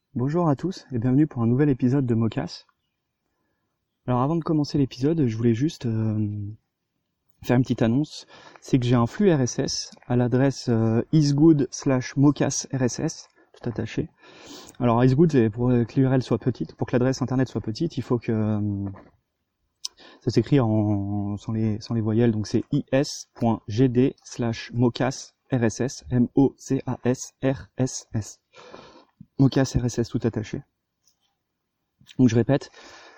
Bonjour à tous et bienvenue pour un nouvel épisode de Mocas. Alors avant de commencer l'épisode, je voulais juste faire une petite annonce. C'est que j'ai un flux RSS à l'adresse isgood/mocasrss, tout attaché. Alors isgood, c'est pour que l'URL soit petite, pour que l'adresse internet soit petite, il faut que ça s'écrit sans les voyelles, donc c'est is.gd/mocasrss, MOCASRSS. Mocas RSS tout attaché. Donc je répète,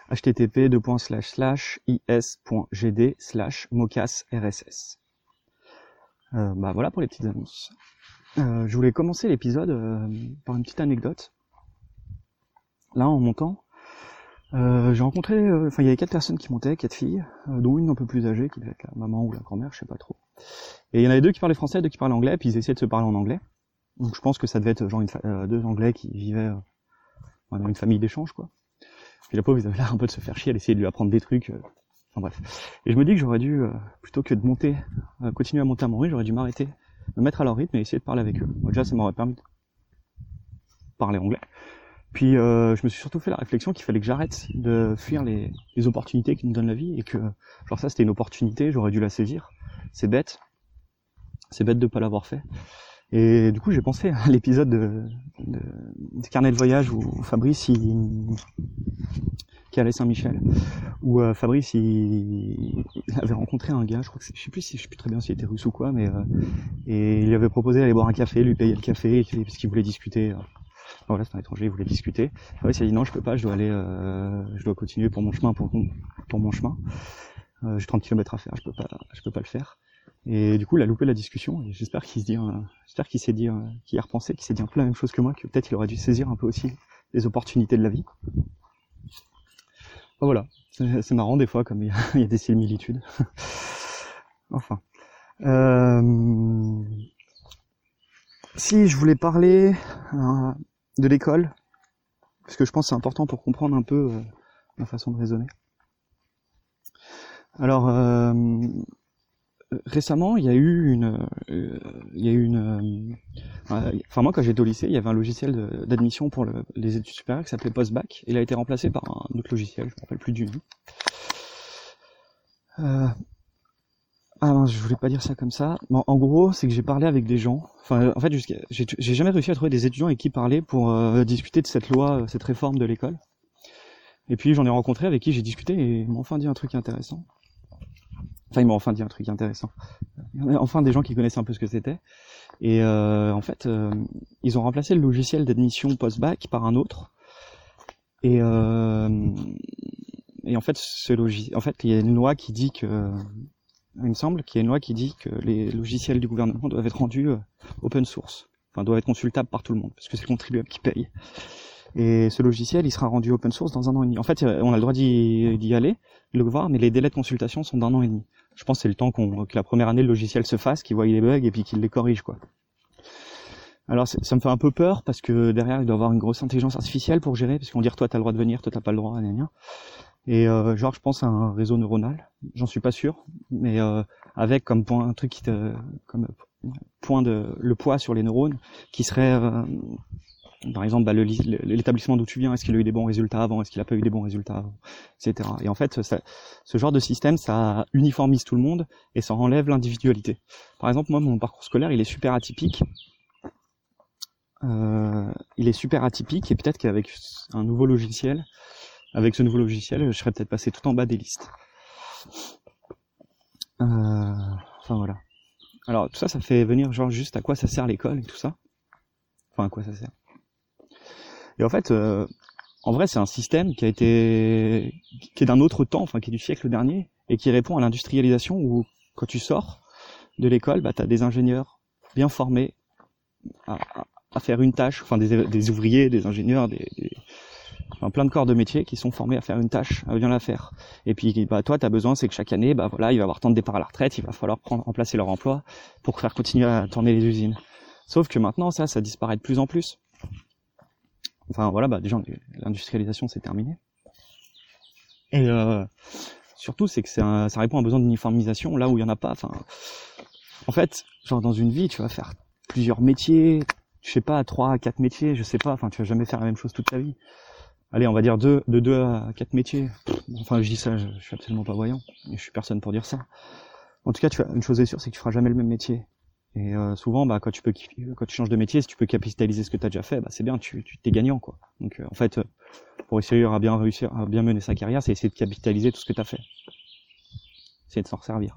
http://is.gd/mocasrss. Voilà pour les petites annonces. Je voulais commencer l'épisode par une petite anecdote. Là, en montant, j'ai rencontré, il y avait 4 personnes qui montaient, 4 filles, dont une un peu plus âgée, qui devait être la maman ou la grand-mère, je sais pas trop. Et il y en avait 2 qui parlaient français, 2 qui parlaient anglais, puis ils essayaient de se parler en anglais. Donc je pense que ça devait être genre 2 Anglais qui vivaient dans une famille d'échange, quoi. Puis la pauvre, ils avaient l'air un peu de se faire chier, elle essayait de lui apprendre des trucs. Enfin bref. Et je me dis que j'aurais dû, plutôt que de monter, continuer à monter à mon rythme, j'aurais dû m'arrêter, me mettre à leur rythme et essayer de parler avec eux. Déjà, ça m'aurait permis de parler anglais. Puis je me suis surtout fait la réflexion qu'il fallait que j'arrête de fuir les opportunités qui nous donnent la vie et que, genre ça c'était une opportunité, j'aurais dû la saisir. C'est bête de pas l'avoir fait. Et du coup, j'ai pensé à l'épisode de Carnet de voyage où Fabrice qui allait Saint-Michel, où Fabrice il avait rencontré un gars, je sais plus très bien s'il était russe ou quoi, mais et il lui avait proposé d'aller boire un café, lui payer le café parce qu'il voulait discuter. Voilà, c'est un étranger, il voulait discuter. Fabrice il a dit non, je peux pas, je dois continuer pour mon chemin, pour mon chemin. J'ai 30 km à faire, je peux pas le faire. Et du coup, il a loupé la discussion, et j'espère qu'il y a repensé, qu'il s'est dit un peu la même chose que moi, que peut-être il aurait dû saisir un peu aussi les opportunités de la vie. Voilà, c'est marrant des fois, comme il y a des similitudes. Enfin. Si je voulais parler de l'école, parce que je pense que c'est important pour comprendre un peu ma façon de raisonner. Alors, récemment, il y a eu moi quand j'étais au lycée, il y avait un logiciel d'admission pour les études supérieures qui s'appelait Postbac. Il a été remplacé par un autre logiciel, je me rappelle plus du nom. Non, je voulais pas dire ça comme ça. Bon, en gros, c'est que j'ai parlé avec des gens. Enfin, en fait, j'ai jamais réussi à trouver des étudiants avec qui parler pour discuter de cette loi, cette réforme de l'école. Et puis j'en ai rencontré avec qui j'ai discuté et ils m'ont enfin dit un truc intéressant. Enfin, des gens qui connaissaient un peu ce que c'était. Et en fait, ils ont remplacé le logiciel d'admission post-bac par un autre. Et en fait, il y a une loi qui dit que, il me semble qu'il y a une loi qui dit que les logiciels du gouvernement doivent être rendus open source. Enfin, doivent être consultables par tout le monde, parce que c'est le contribuable qui paye. Et ce logiciel, il sera rendu open source dans 1 an et demi. En fait, on a le droit d'y aller, de le voir, mais les délais de consultation sont d'1 an et demi. Je pense que c'est le temps que la première année le logiciel se fasse, qu'il voie les bugs et puis qu'il les corrige, quoi. Alors ça me fait un peu peur parce que derrière il doit y avoir une grosse intelligence artificielle pour gérer, parce qu'on dit toi t'as le droit de venir, toi t'as pas le droit, gna gna. Et je pense à un réseau neuronal, j'en suis pas sûr, mais avec comme point un truc le poids sur les neurones qui serait par exemple l'établissement d'où tu viens, est-ce qu'il a eu des bons résultats avant, est-ce qu'il a pas eu des bons résultats avant, etc. Et en fait ce genre de système ça uniformise tout le monde et ça enlève l'individualité. Par exemple moi mon parcours scolaire il est super atypique. Et peut-être qu'avec ce nouveau logiciel, je serais peut-être passé tout en bas des listes. Voilà. Alors tout ça fait venir genre juste à quoi ça sert l'école et tout ça. Enfin à quoi ça sert. Et en fait, en vrai c'est un système qui est d'un autre temps, enfin qui est du siècle dernier, et qui répond à l'industrialisation où quand tu sors de l'école, t'as des ingénieurs bien formés à faire une tâche, enfin des ouvriers, des ingénieurs, plein de corps de métier qui sont formés à faire une tâche, à bien la faire. Et puis toi t'as besoin, c'est que chaque année, il va y avoir tant de départs à la retraite, il va falloir remplacer leur emploi pour faire continuer à tourner les usines. Sauf que maintenant ça disparaît de plus en plus. Enfin voilà, déjà l'industrialisation c'est terminé. Et surtout c'est que ça répond à un besoin d'uniformisation là où il y en a pas. Enfin, en fait, genre dans une vie tu vas faire plusieurs métiers, je sais pas, 3 à 4 métiers, je sais pas, enfin, tu vas jamais faire la même chose toute ta vie. Allez, on va dire de 2 à 4 métiers. Enfin, je dis ça, je suis absolument pas voyant, et je suis personne pour dire ça. En tout cas, une chose est sûre, c'est que tu feras jamais le même métier. Et souvent, bah, quand tu changes de métier, si tu peux capitaliser ce que tu as déjà fait, bah, c'est bien, tu t'es gagnant, quoi. Donc, en fait, pour réussir à bien mener sa carrière, c'est essayer de capitaliser tout ce que tu as fait. Essayer de s'en servir.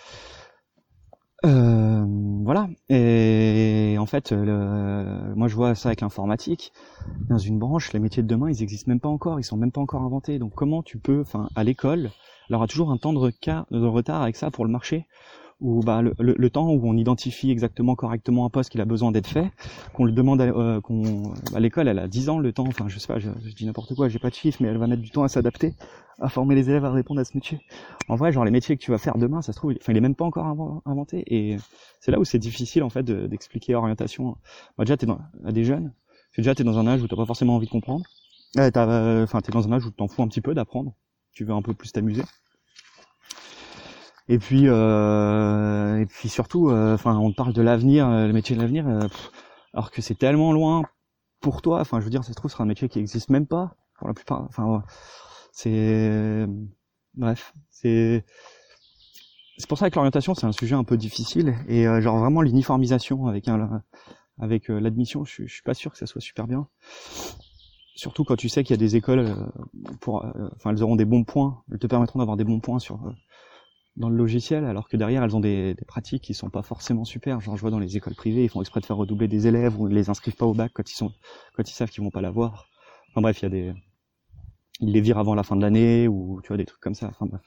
Voilà. Et en fait, moi je vois ça avec l'informatique. Dans une branche, les métiers de demain, ils existent même pas encore, ils sont même pas encore inventés. Donc comment tu peux, à l'école, il y aura toujours un temps de retard avec ça pour le marché, où bah le temps où on identifie exactement correctement un poste qu'il a besoin d'être fait, qu'on le demande à l'école, elle a 10 ans le temps, enfin je sais pas, je dis n'importe quoi, j'ai pas de chiffre, mais elle va mettre du temps à s'adapter, à former les élèves à répondre à ce métier. En vrai, genre les métiers que tu vas faire demain, ça se trouve, il est même pas encore inventé, et c'est là où c'est difficile en fait d'expliquer orientation. Bah, déjà t'es à des jeunes, t'es dans un âge où t'as pas forcément envie de comprendre, t'es dans un âge où t'en fous un petit peu d'apprendre, tu veux un peu plus t'amuser. Et puis surtout, on te parle de l'avenir, le métier de l'avenir, alors que c'est tellement loin pour toi. Enfin, je veux dire, ça se trouve, ce sera un métier qui existe même pas pour la plupart. Enfin, bref, c'est pour ça que l'orientation, c'est un sujet un peu difficile. Et genre vraiment l'uniformisation avec l'admission, je suis pas sûr que ça soit super bien. Surtout quand tu sais qu'il y a des écoles elles auront des bons points, elles te permettront d'avoir des bons points dans le logiciel, alors que derrière elles ont des pratiques qui sont pas forcément super. Genre je vois dans les écoles privées, ils font exprès de faire redoubler des élèves ou ils les inscrivent pas au bac quand ils savent qu'ils vont pas l'avoir. Enfin bref, ils les virent avant la fin de l'année, ou tu vois, des trucs comme ça. Enfin bref.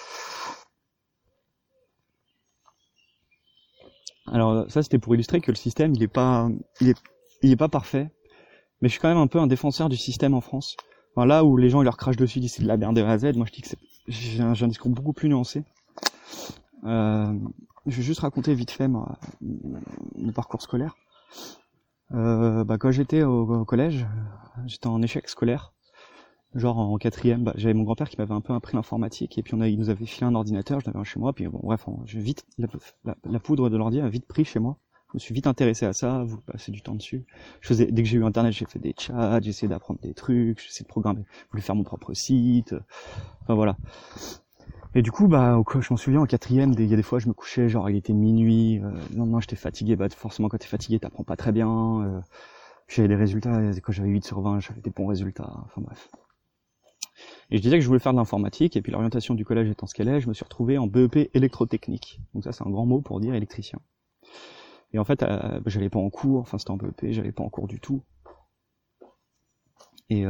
Alors ça, c'était pour illustrer que le système il est pas parfait, mais je suis quand même un peu un défenseur du système en France. Enfin, là où les gens ils leur crachent dessus, disent c'est de la merde de A à Z, moi je dis que j'ai un discours beaucoup plus nuancé. Je vais juste raconter vite fait mon parcours scolaire. Quand j'étais au collège, j'étais en échec scolaire. Genre en 4e, j'avais mon grand-père qui m'avait un peu appris l'informatique, et puis il nous avait filé un ordinateur, je l'avais un chez moi, puis bon bref, la poudre de l'ordi a vite pris chez moi. Je me suis vite intéressé à ça, vous passez du temps dessus. Dès que j'ai eu internet, j'ai fait des chats, j'ai essayé d'apprendre des trucs, j'ai essayé de programmer, je voulais faire mon propre site, enfin voilà. Et du coup, je m'en souviens en 4e, il y a des fois je me couchais, genre il était minuit, le lendemain j'étais fatigué, forcément quand t'es fatigué t'apprends pas très bien, j'avais des résultats, quand j'avais 8 sur 20, j'avais des bons résultats, enfin bref. Et je disais que je voulais faire de l'informatique, et puis l'orientation du collège étant ce qu'elle est, je me suis retrouvé en BEP électrotechnique. Donc ça c'est un grand mot pour dire électricien. Et en fait, j'allais pas en cours, c'était en BEP, j'allais pas en cours du tout. Et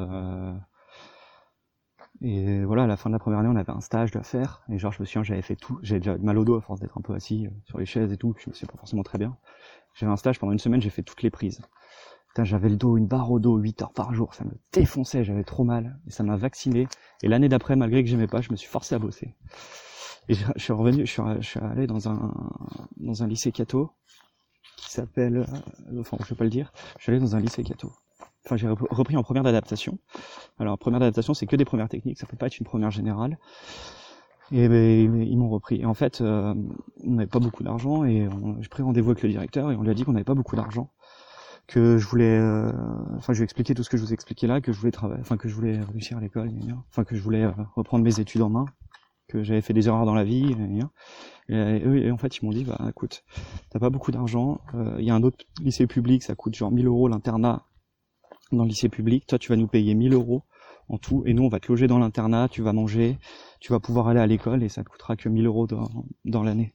voilà, à la fin de la première année, on avait un stage à faire, et genre je me souviens, j'avais fait tout, j'avais déjà mal au dos à force d'être un peu assis sur les chaises et tout, je me suis pas forcément très bien. J'avais un stage pendant une semaine, j'ai fait toutes les prises. Putain, j'avais le dos, une barre au dos, 8 heures par jour, ça me défonçait, j'avais trop mal, et ça m'a vacciné. Et l'année d'après, malgré que j'aimais pas, je me suis forcé à bosser. Et je suis allé dans un lycée catho, qui s'appelle, je vais pas le dire, je suis allé dans un lycée catho. Enfin, j'ai repris en première d'adaptation. Alors, première d'adaptation, c'est que des premières techniques, ça peut pas être une première générale. Et ils m'ont repris. Et en fait, on n'avait pas beaucoup d'argent, et j'ai pris rendez-vous avec le directeur, et on lui a dit qu'on n'avait pas beaucoup d'argent, que je voulais, je lui ai expliqué tout ce que je vous ai expliqué là, que je voulais que je voulais réussir à l'école, que je voulais reprendre mes études en main, que j'avais fait des erreurs dans la vie, et en fait ils m'ont dit, écoute, t'as pas beaucoup d'argent, il y a un autre lycée public, ça coûte genre 1000 € l'internat dans le lycée public, toi tu vas nous payer 1000 € en tout, et nous on va te loger dans l'internat, tu vas manger, tu vas pouvoir aller à l'école, et ça te coûtera que 1000 € dans l'année.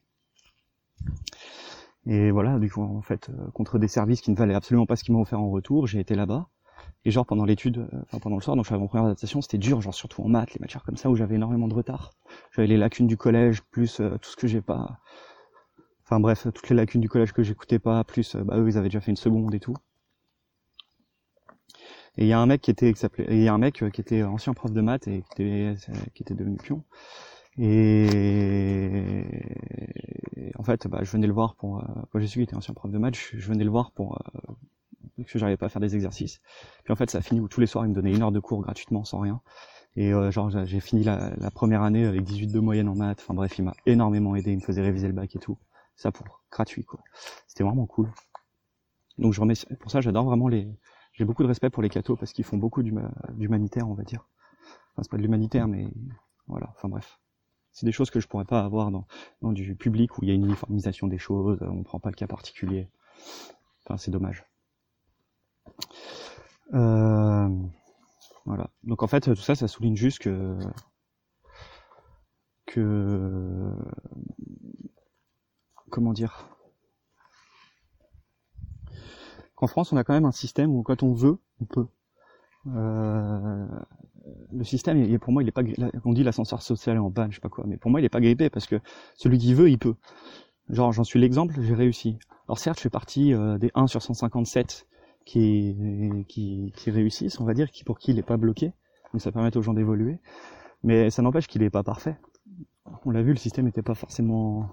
Et voilà, du coup, en fait, contre des services qui ne valaient absolument pas ce qu'ils m'ont offert en retour, j'ai été là-bas. Et genre, pendant l'étude, pendant le soir, donc je suis en première adaptation, c'était dur, genre surtout en maths, les matières comme ça, où j'avais énormément de retard. J'avais les lacunes du collège, plus tout ce que j'ai pas... Enfin bref, toutes les lacunes du collège que j'écoutais pas, plus, eux, ils avaient déjà fait une seconde et tout. Et il y a un mec qui était ancien prof de maths, et qui était devenu pion. Et en fait, je venais le voir pour quand j'ai su qu'il était ancien prof de maths, je venais le voir pour que j'arrivais pas à faire des exercices. Puis en fait, ça a fini où tous les soirs il me donnait 1 heure de cours gratuitement sans rien. Et j'ai fini la première année avec 18 de moyenne en maths. Enfin bref, il m'a énormément aidé, il me faisait réviser le bac et tout. Ça pour gratuit quoi. C'était vraiment cool. Donc je remercie, pour ça j'adore vraiment j'ai beaucoup de respect pour les cathos parce qu'ils font beaucoup d'humanitaire, on va dire. Enfin c'est pas de l'humanitaire mais voilà, enfin bref. C'est des choses que je pourrais pas avoir dans du public où il y a une uniformisation des choses, on prend pas le cas particulier. Enfin c'est dommage. Voilà. Donc en fait tout ça souligne juste que comment dire, qu'en France on a quand même un système où quand on veut on peut. Le système, pour moi, il est pas, on dit l'ascenseur social est en panne, je sais pas quoi, mais pour moi, il est pas grippé parce que celui qui veut, il peut. Genre, j'en suis l'exemple, j'ai réussi. Alors certes, je fais partie des 1 sur 157 qui réussissent, on va dire, pour qui il est pas bloqué, donc ça permet aux gens d'évoluer, mais ça n'empêche qu'il est pas parfait. On l'a vu, le système était pas forcément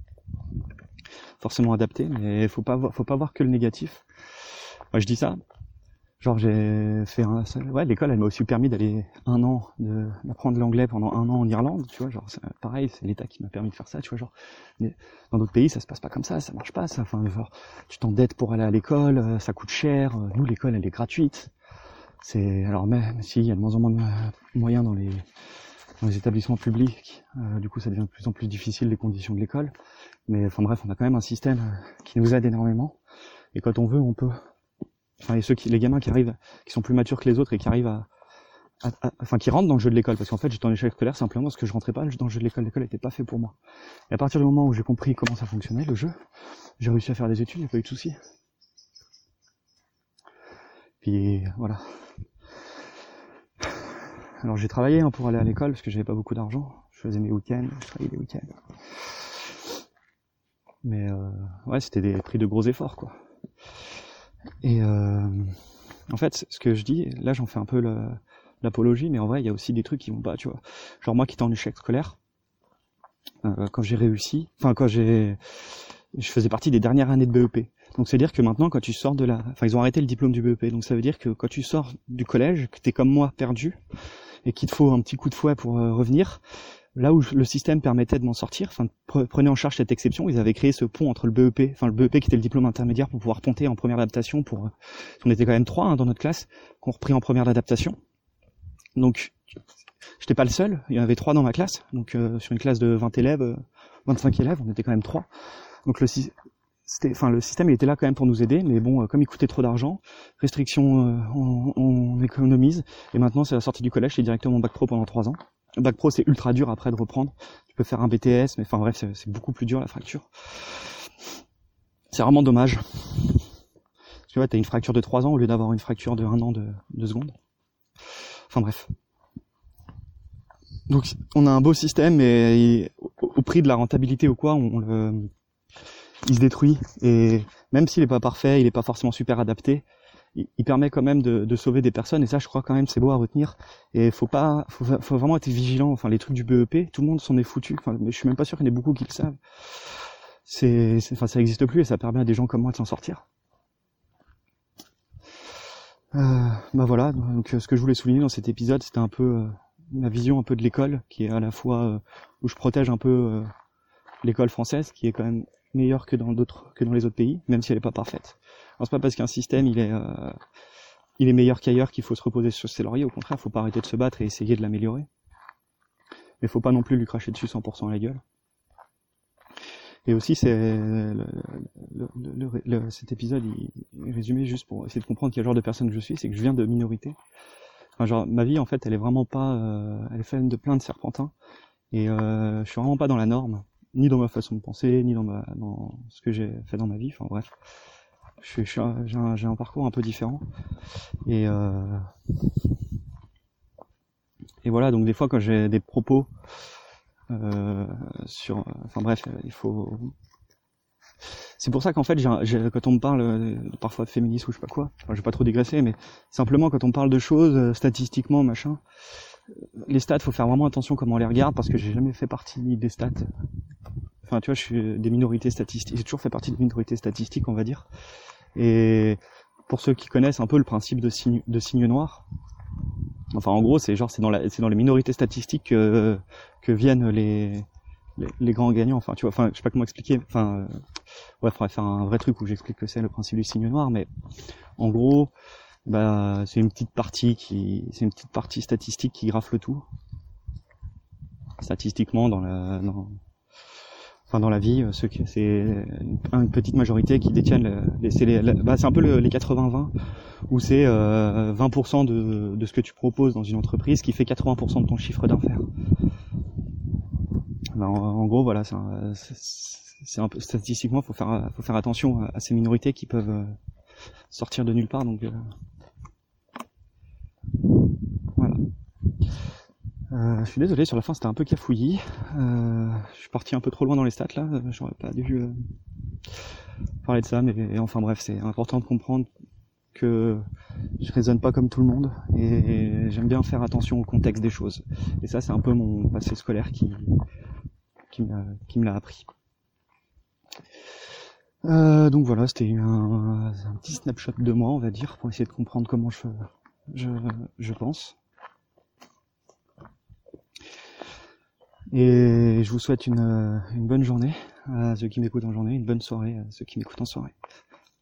adapté, mais faut pas voir que le négatif. Moi, je dis ça. Genre j'ai fait l'école elle m'a aussi permis d'aller d'apprendre l'anglais pendant 1 an en Irlande, tu vois, genre pareil, c'est l'État qui m'a permis de faire ça, tu vois, genre dans d'autres pays ça se passe pas comme ça marche pas ça, enfin genre tu t'endettes pour aller à l'école, ça coûte cher, nous l'école elle est gratuite. Alors même si il y a de moins en moins de moyens dans les établissements publics, du coup ça devient de plus en plus difficile les conditions de l'école, mais enfin bref, on a quand même un système qui nous aide énormément et quand on veut on peut. Enfin, et les gamins qui arrivent, qui sont plus matures que les autres et qui arrivent qui rentrent dans le jeu de l'école, parce qu'en fait j'étais en échec scolaire simplement parce que je rentrais pas dans le jeu de l'école n'était pas fait pour moi. Et à partir du moment où j'ai compris comment ça fonctionnait, le jeu, j'ai réussi à faire des études, il n'y a pas eu de soucis. Puis voilà. Alors j'ai travaillé pour aller à l'école parce que j'avais pas beaucoup d'argent, je faisais mes week-ends, je travaillais les week-ends. Mais ouais, c'était des prix de gros efforts quoi. Et en fait, ce que je dis, là j'en fais un peu l'apologie, mais en vrai il y a aussi des trucs qui vont pas, tu vois. Genre moi qui étais en échec scolaire, quand j'ai réussi, je faisais partie des dernières années de BEP. Donc c'est à dire que maintenant quand tu sors ils ont arrêté le diplôme du BEP, donc ça veut dire que quand tu sors du collège, que t'es comme moi perdu, et qu'il te faut un petit coup de fouet pour revenir, là où le système permettait de m'en sortir, prenez en charge cette exception, ils avaient créé ce pont entre le BEP, le BEP qui était le diplôme intermédiaire pour pouvoir ponter en première adaptation on était quand même 3 dans notre classe, qu'on repris en première adaptation. Donc, j'étais pas le seul, il y en avait 3 dans ma classe, donc sur une classe de 20 élèves, 25 élèves, on était quand même 3. Donc le système il était là quand même pour nous aider, mais bon, comme il coûtait trop d'argent, restriction, on économise, et maintenant c'est la sortie du collège, c'est directement bac pro pendant 3 ans. Le bac pro c'est ultra dur après de reprendre, tu peux faire un BTS, mais enfin bref c'est beaucoup plus dur la fracture. C'est vraiment dommage. Tu vois, t'as une fracture de 3 ans au lieu d'avoir une fracture de 1 an de 2 secondes. Enfin bref. Donc on a un beau système, mais au prix de la rentabilité ou quoi, il se détruit, et même s'il est pas parfait, il est pas forcément super adapté, il permet quand même de sauver des personnes, et ça je crois quand même c'est beau à retenir, et faut vraiment être vigilant. Enfin les trucs du BEP, tout le monde s'en est foutu, mais je suis même pas sûr qu'il y en ait beaucoup qui le savent. Ça existe plus et ça permet à des gens comme moi de s'en sortir. Voilà, donc ce que je voulais souligner dans cet épisode, c'était un peu ma vision un peu de l'école, qui est à la fois où je protège un peu l'école française, qui est quand même meilleure que dans les autres pays, même si elle est pas parfaite. Alors c'est pas parce qu'un système il est meilleur qu'ailleurs qu'il faut se reposer sur ses lauriers, au contraire, faut pas arrêter de se battre et essayer de l'améliorer. Mais faut pas non plus lui cracher dessus 100% à la gueule. Et aussi c'est cet épisode il est résumé juste pour essayer de comprendre quel genre de personne je suis, c'est que je viens de minorité. Enfin, genre ma vie en fait elle est vraiment pas elle est faite de plein de serpentins, et je suis vraiment pas dans la norme, ni dans ma façon de penser, ni dans ce que j'ai fait dans ma vie. Enfin bref, j'ai un parcours un peu différent, et voilà, donc des fois quand j'ai des propos il faut. C'est pour ça qu'en fait, quand on me parle parfois de féminisme ou je sais pas quoi, je vais pas trop digresser, mais simplement quand on parle de choses statistiquement, machin, les stats, faut faire vraiment attention comment on les regarde, parce que j'ai jamais fait partie des stats. Enfin, tu vois, je suis des minorités statistiques. J'ai toujours fait partie des minorités statistiques, on va dire. Et pour ceux qui connaissent un peu le principe de signe noir, enfin, en gros, c'est dans les minorités statistiques que viennent les grands gagnants. Enfin, tu vois, je sais pas comment expliquer. Enfin, Ouais, faudrait faire un vrai truc où j'explique que c'est le principe du signe noir, mais en gros, bah, c'est une petite partie statistique qui graffe le tout. Statistiquement, dans la vie, c'est une petite majorité qui détiennent c'est un peu les 80-20, où c'est 20% de ce que tu proposes dans une entreprise qui fait 80% de ton chiffre d'affaires. Ben, en gros, voilà, c'est un peu statistiquement, faut faire attention à ces minorités qui peuvent sortir de nulle part. Donc voilà. Je suis désolé, sur la fin c'était un peu cafouillis. Je suis parti un peu trop loin dans les stats là. J'aurais pas dû parler de ça, mais enfin bref, c'est important de comprendre que je raisonne pas comme tout le monde et j'aime bien faire attention au contexte des choses. Et ça, c'est un peu mon passé scolaire qui me l'a appris. Donc voilà, c'était un petit snapshot de moi, on va dire, pour essayer de comprendre comment je pense. Et je vous souhaite une bonne journée à ceux qui m'écoutent en journée, une bonne soirée à ceux qui m'écoutent en soirée.